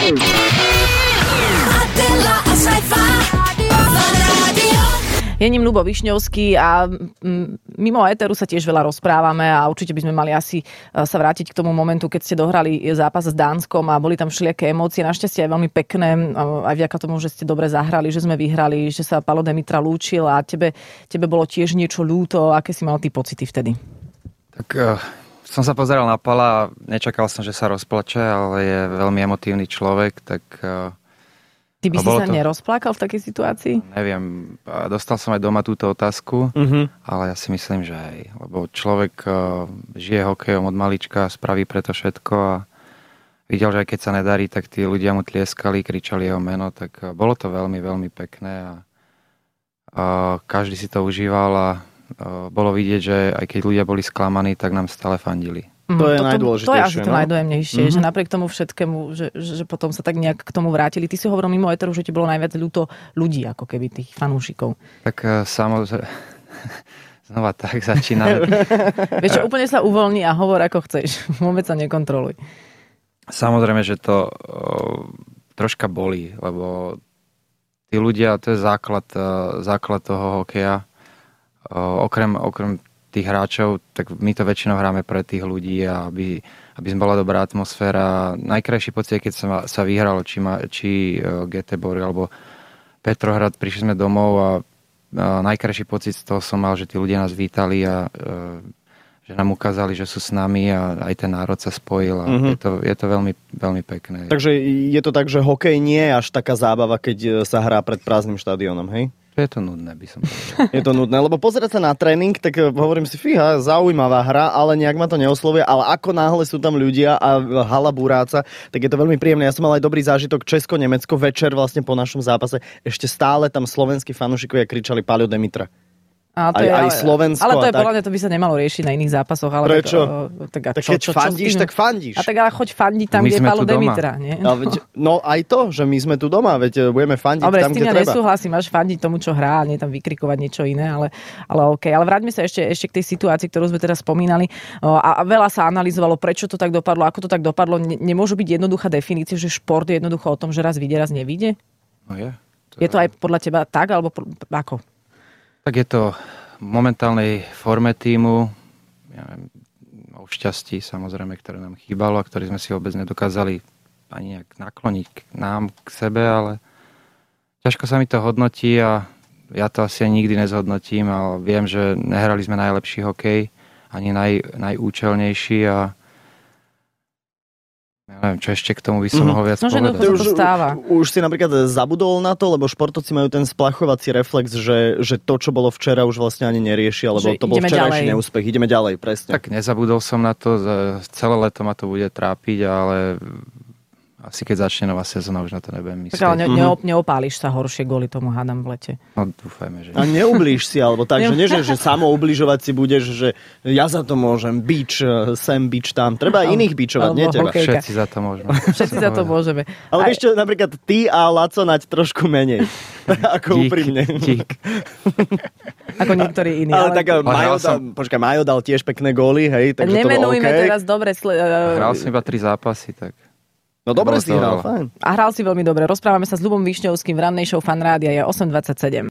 Je ním Ľubo Višňovský a mimo éteru sa tiež veľa rozprávame a určite by sme mali asi sa vrátiť k tomu momentu, keď ste dohrali zápas s Dánskom a boli tam všelijaké emócie. Našťastie aj veľmi pekné, aj vďaka tomu, že ste dobre zahrali, že sme vyhrali, že sa Palo Demitra lúčil a tebe bolo tiež niečo ľúto. Aké si mal ty pocity vtedy? Tak som sa pozeral na Pala a nečakal som, že sa rozplače, ale je veľmi emotívny človek, tak... Ty by si sa nerozplakal v takej situácii? Neviem, dostal som aj doma túto otázku, ale ja si myslím, že aj. Lebo človek žije hokejom od malička, spraví preto všetko a videl, že aj keď sa nedarí, tak tí ľudia mu tlieskali, kričali jeho meno, tak bolo to veľmi, veľmi pekné a každý si to užíval a bolo vidieť, že aj keď ľudia boli sklamaní, tak nám stále fandili. To je najdôležitejšie. To je asi to najdojemnejšie, že napriek tomu všetkému, že potom sa tak nejak k tomu vrátili. Ty si hovoril mimo éteru, že ti bolo najviac ľúto ľudí, ako keby tých fanúšikov. Tak samozrejme, znova tak začíname. Vieš čo, úplne sa uvoľni a hovor ako chceš. Vôbec sa nekontroluj. Samozrejme, že to troška bolí, lebo tí ľudia, to je základ toho hokeja. Okrem tých hráčov, tak my to väčšinou hráme pre tých ľudí, aby bola dobrá atmosféra. Najkrajší pocit je, keď sa vyhralo, či Göteborg alebo Petrohrad, prišli sme domov a najkrajší pocit z toho som mal, že tí ľudia nás vítali a že nám ukázali, že sú s nami a aj ten národ sa spojil a je to veľmi, veľmi pekné. Takže je to tak, že hokej nie je až taká zábava, keď sa hrá pred prázdnym štadiónom, hej? Je to nudné, by som povedal. Je to nudné, lebo pozerať sa na tréning, tak hovorím si, fíha, zaujímavá hra, ale nejak ma to neoslovuje, ale ako náhle sú tam ľudia a hala búráca, tak je to veľmi príjemné. Ja som mal aj dobrý zážitok Česko-Nemecko večer vlastne po našom zápase. Ešte stále tam slovenskí fanúšikovia kričali Palo Demitra. Aj Slovensko. Ale to je podľa mňa, to by sa nemalo riešiť na iných zápasoch. Ale prečo? Tak keď fandíš, tak fandíš. A tak ale choď fandiť tam, kde je Palo Demitra. Nie? No aj to, že my sme tu doma, veď budeme fandiť tam, kde treba. Dobre, s tým ja nesúhlasím, máš fandiť tomu, čo hrá, nie tam vykrikovať niečo iné, ale OK. Ale vráťme sa ešte k tej situácii, ktorú sme teraz spomínali. A veľa sa analyzovalo, prečo to tak dopadlo, ako to tak dopadlo. Nemôže byť jednoduchá definícia, že šport je jednoducho o tom, že raz vyjde, raz nevyjde? No je. Je to aj podľa teba tak, alebo ako? Tak je to v momentálnej forme tímu, ja neviem, o šťastí samozrejme, ktoré nám chýbalo a ktoré sme si vôbec nedokázali ani nejak nakloniť k nám, k sebe, ale ťažko sa mi to hodnotí a ja to asi nikdy nezhodnotím, ale viem, že nehrali sme najlepší hokej, ani najúčelnejší a ja neviem, čo ešte k tomu by som mohol viac povedať. Už si napríklad zabudol na to, lebo športovci majú ten splachovací reflex, že to, čo bolo včera, už vlastne ani nerieši, alebo to bol včerajší neúspech. Ideme ďalej, presne. Tak nezabudol som na to, celé leto ma to bude trápiť, ale asi keď začne nová sezóna, už na to nebudem myslieť. Ale neopáliš sa horšie kvôli tomu, hádam, v lete. No dúfajme, že... A neublíž si, alebo tak, že nie, že samo ubližovať si budeš, že ja za to môžem, bič sem, bič tam. Treba iných bičovať, nie teba. Všetci za to môžeme. Všetci za to môžeme. Ale vieš čo, napríklad ty a Laco nať trošku menej. Ako úprimne. Dík. Ako niektorí iní. Ale tak Majo dal tiež pekné góly, hej, takže nemenujme to bolo OK. teraz dobre. Hral som iba 3 zápasy, tak... No dobre si hral, fajn. A hral si veľmi dobre. Rozprávame sa s Ľubom Višňovským v rannej show Fan Rádia je 8:27.